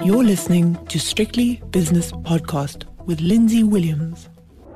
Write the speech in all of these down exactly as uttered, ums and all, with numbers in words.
You're listening to Strictly Business Podcast with Lindsay Williams.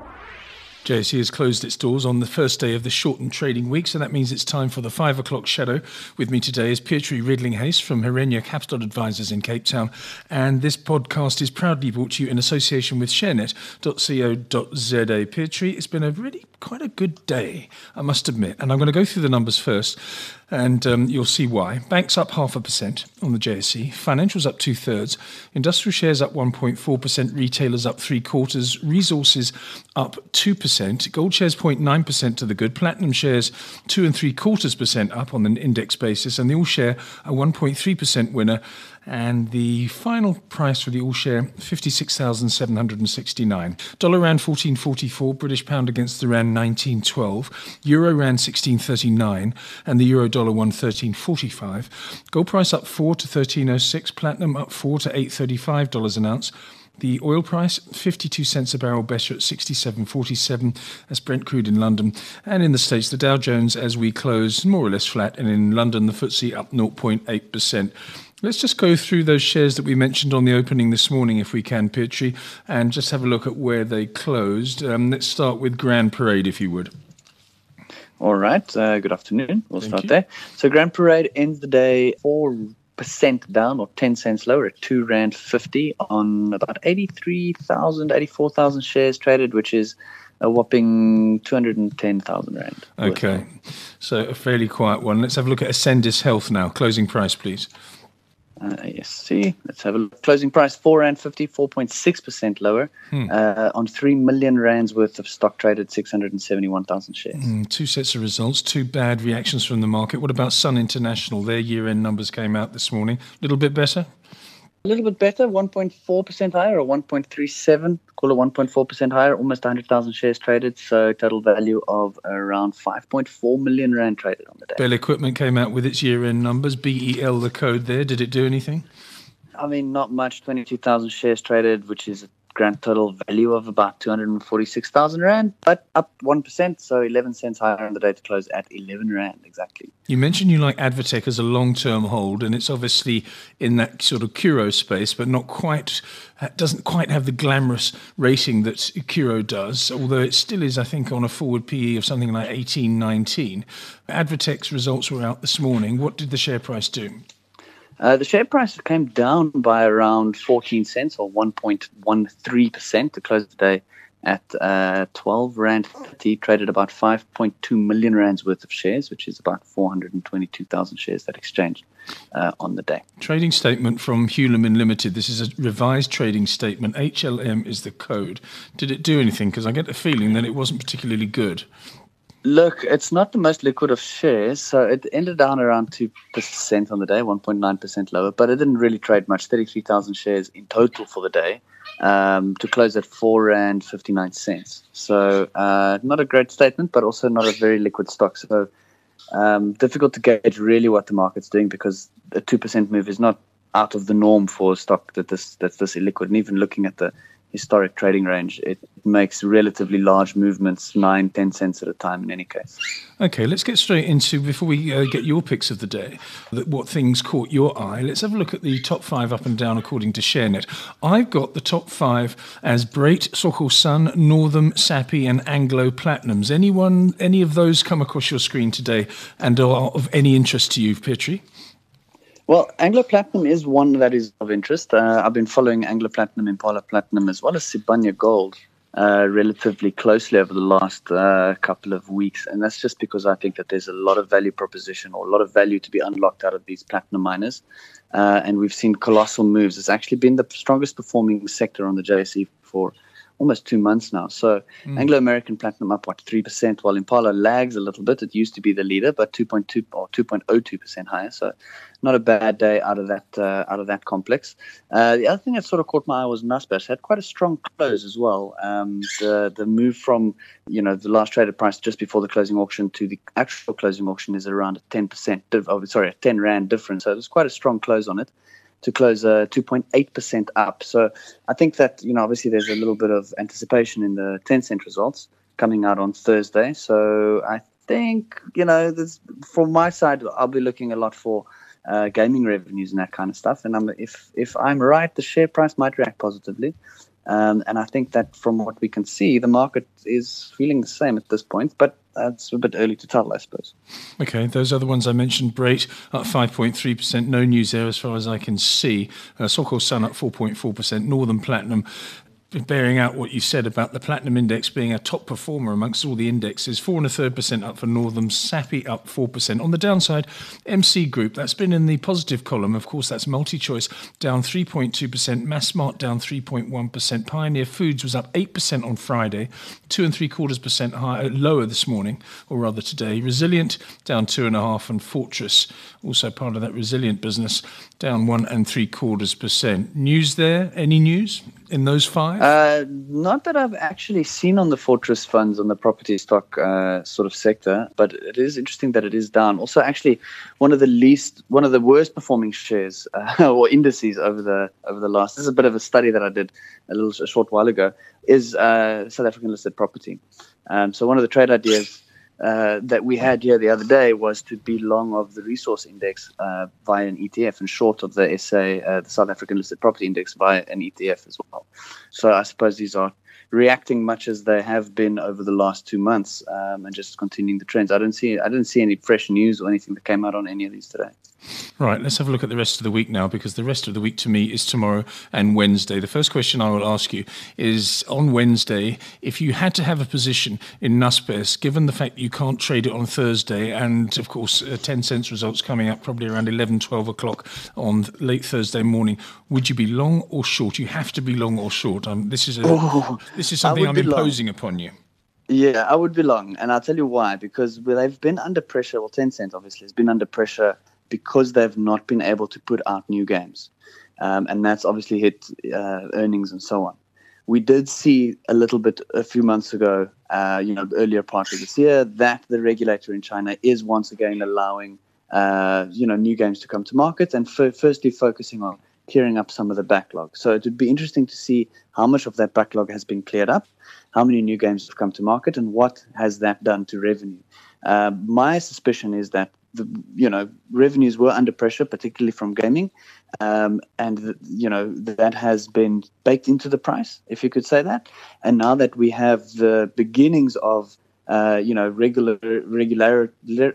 J S E has closed its doors on the first day of the shortened trading week, so that means it's time for the five o'clock shadow. With me today is Pietri Ridlinghayes from Herenia Capital Advisors in Cape Town, and this podcast is proudly brought to you in association with sharenet dot co dot z a. Pietri, it's been a really quite a good day, I must admit, and I'm going to go through the numbers first. And um, you'll see why. Banks up half a percent on the J S E. Financials up two thirds. Industrial shares up one point four percent. Retailers up three quarters. Resources up two percent. Gold shares zero point nine percent to the good. Platinum shares two and three quarters percent up on an index basis. And the all share a one point three percent winner. And the final price for the all share, fifty-six thousand seven hundred sixty-nine. Dollar rand fourteen forty-four, British pound against the rand nineteen twelve, Euro rand sixteen thirty-nine, and the euro dollar one thirteen forty-five. Gold price up four to thirteen oh six, platinum up four to eight thirty-five dollars an ounce. The oil price, fifty-two cents a barrel better at sixty-seven forty-seven. That's Brent crude in London. And in the States, the Dow Jones, as we close, more or less flat. And in London, the F T S E up zero point eight percent. Let's just go through those shares that we mentioned on the opening this morning, if we can, Pietri, and just have a look at where they closed. Um, let's start with Grand Parade, if you would. All right. Uh, good afternoon. We'll Thank start you. there. So Grand Parade ends the day four percent down, or ten cents lower, at two rand fifty on about eighty-three thousand, eighty-four thousand shares traded, which is a whopping two hundred ten thousand rand. Okay. So a fairly quiet one. Let's have a look at Ascendis Health now. Closing price, please. Uh, yes, see, let's have a look. Closing price four rand fifty, four point six percent lower Hmm. uh, on three million rands worth of stock traded, six hundred seventy-one thousand shares. Mm, two sets of results, two bad reactions from the market. What about Sun International? Their year-end numbers came out this morning. A little bit better? A little bit better, one point four percent higher, or one point three seven, call it one point four percent higher, almost one hundred thousand shares traded, so total value of around five point four million rand traded on the day. Bell Equipment came out with its year-end numbers. B E L, the code there. Did it do anything? I mean, not much, twenty-two thousand shares traded, which is a grand total value of about two hundred forty-six thousand rand, but up one percent, so eleven cents higher on the day to close at eleven rand exactly. You mentioned you like Advotech as a long-term hold, and it's obviously in that sort of Curo space, but not quite, doesn't quite have the glamorous rating that Curo does, although it still is, I think, on a forward P E of something like eighteen, nineteen. Advotech's results were out this morning. What did the share price do? Uh, the share price came down by around fourteen cents, or one point one three percent, to close the day at uh, twelve rand thirty, traded about five point two million rands worth of shares, which is about four hundred twenty-two thousand shares that exchanged uh, on the day. Trading statement from Hulamin Limited. This is a revised trading statement. H L M is the code. Did it do anything? Because I get the feeling that it wasn't particularly good. Look, it's not the most liquid of shares, so it ended down around two percent on the day, one point nine percent lower, but it didn't really trade much, thirty-three thousand shares in total for the day, um, to close at four rand fifty-nine cents. So uh, not a great statement, but also not a very liquid stock. So um, difficult to gauge really what the market's doing, because a two percent move is not out of the norm for a stock that this, that's this illiquid. And even looking at the historic trading range, it makes relatively large movements, nine, ten cents at a time in any case. Okay, let's get straight into, before we uh, get your picks of the day, that what things caught your eye. Let's have a look at the top five up and down according to ShareNet. I've got the top five as Brait, Soho Sun, Northam, Sappi and Anglo Platinums. Anyone, any of those come across your screen today and are of any interest to you, Pietri? Well, Anglo Platinum is one that is of interest. Uh, I've been following Anglo Platinum, Impala Platinum, as well as Sibanye Gold uh, relatively closely over the last uh, couple of weeks. And that's just because I think that there's a lot of value proposition, or a lot of value to be unlocked out of these platinum miners. Uh, and we've seen colossal moves. It's actually been the strongest performing sector on the J S E for almost two months now. So mm. Anglo-American Platinum up, what, three percent, while Impala lags a little bit. It used to be the leader, but two point two or two point zero two percent higher. So not a bad day out of that uh, out of that complex. Uh, the other thing that sort of caught my eye was Naspers. Had quite a strong close as well. Um, the the move from, you know, the last traded price just before the closing auction to the actual closing auction is around a ten percent, div- oh, sorry, a ten rand difference. So there's quite a strong close on it, to close uh, two point eight percent up. So I think that, you know, obviously there's a little bit of anticipation in the ten cent results coming out on Thursday. So I think, you know, this, from my side, I'll be looking a lot for uh, gaming revenues and that kind of stuff. And I'm, if if I'm right, the share price might react positively. Um, and I think that from what we can see, the market is feeling the same at this point, but it's a bit early to tell, I suppose. Okay, those other ones I mentioned, Brait up five point three percent, no news there as far as I can see. Uh, Sokol Sun up four point four percent, Northern Platinum, bearing out what you said about the Platinum Index being a top performer amongst all the indexes, four and a third percent up for Northern, Sappi up four percent. On the downside, M C Group, that's been in the positive column. Of course, that's MultiChoice down three point two percent, Massmart down three point one percent, Pioneer Foods was up eight percent on Friday, two and three quarters percent higher, lower this morning, or rather today. Resilient down two and a half, and Fortress, also part of that Resilient business, down one and three quarters percent. News there? Any news in those five? Uh, not that I've actually seen on the Fortress funds on the property stock uh, sort of sector, but it is interesting that it is down. Also, actually, one of the least, one of the worst performing shares uh, or indices over the over the last. This is a bit of a study that I did a little a short while ago. Is uh, South African listed property. Um, so one of the trade ideas Uh, that we had here the other day was to be long of the resource index uh, via an E T F and short of the S A, uh, the South African listed property index via an E T F as well. So I suppose these are reacting much as they have been over the last two months um, and just continuing the trends. I don't see I didn't see any fresh news or anything that came out on any of these today. Right, let's have a look at the rest of the week now, because the rest of the week to me is tomorrow and Wednesday. The first question I will ask you is, on Wednesday, if you had to have a position in Naspers, given the fact you can't trade it on Thursday, and of course uh, ten cents results coming up probably around eleven, twelve o'clock on late Thursday morning, would you be long or short? You have to be long or short. Um, this is a, oh, this is something I'm imposing long. upon you. Yeah, I would be long, and I'll tell you why. Because they've been under pressure, well, ten cents obviously has been under pressure because they've not been able to put out new games. Um, and that's obviously hit uh, earnings and so on. We did see a little bit a few months ago, uh, you know, earlier part of this year, that the regulator in China is once again allowing, uh, you know, new games to come to market, and f- firstly focusing on clearing up some of the backlog. So it would be interesting to see how much of that backlog has been cleared up, how many new games have come to market, and what has that done to revenue. Uh, my suspicion is that the you know revenues were under pressure, particularly from gaming, um, and the, you know that has been baked into the price, if you could say that. And now that we have the beginnings of uh, you know regular regular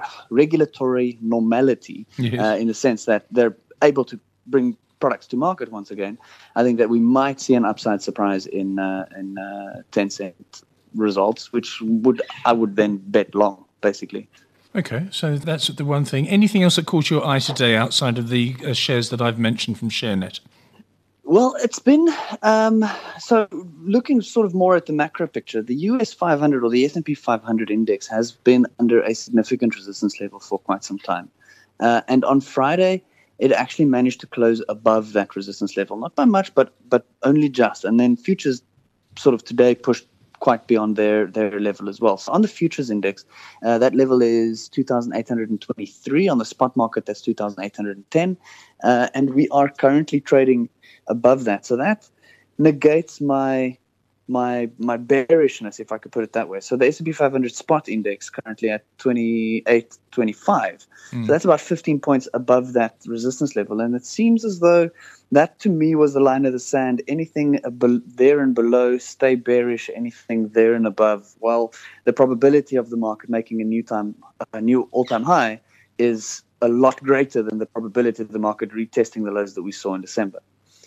regulatory normality, yes. uh, in the sense that they're able to bring products to market once again, I think that we might see an upside surprise in uh, in uh, Tencent results, which would I would then bet long, basically. Okay, so that's the one thing. Anything else that caught your eye today outside of the uh, shares that I've mentioned from ShareNet? Well, it's been, um, so looking sort of more at the macro picture, the U S five hundred or the S and P five hundred index has been under a significant resistance level for quite some time. Uh, and on Friday, it actually managed to close above that resistance level, not by much, but but only just. And then futures sort of today pushed quite beyond their, their level as well. So on the futures index, uh, that level is two thousand eight hundred twenty-three. On the spot market, that's two thousand eight hundred ten. Uh, and we are currently trading above that. So that negates my my my bearishness, if I could put it that way. So the S and P five hundred spot index currently at twenty-eight twenty-five. Mm. So that's about fifteen points above that resistance level. And it seems as though that, to me, was the line of the sand. Anything there and below, stay bearish. Anything there and above, well, the probability of the market making a new time, a new all-time high is a lot greater than the probability of the market retesting the lows that we saw in December.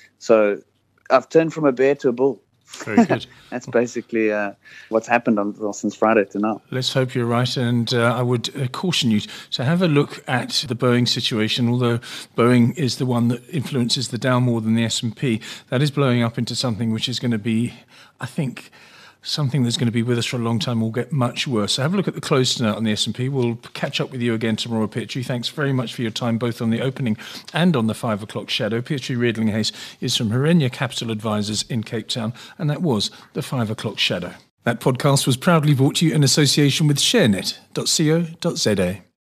So I've turned from a bear to a bull. Very good. That's basically uh, what's happened on, well, since Friday to now. Let's hope you're right. And uh, I would uh, caution you to have a look at the Boeing situation. Although Boeing is the one that influences the Dow more than the S and P, that is blowing up into something which is going to be, I think, something that's going to be with us for a long time will get much worse. So have a look at the close tonight on the S and P. We'll catch up with you again tomorrow, Pietri. Thanks very much for your time, both on the opening and on the five o'clock shadow. Pietri Riedlinghuys is from Herenya Capital Advisors in Cape Town, and that was the five o'clock shadow. That podcast was proudly brought to you in association with sharenet dot co dot za.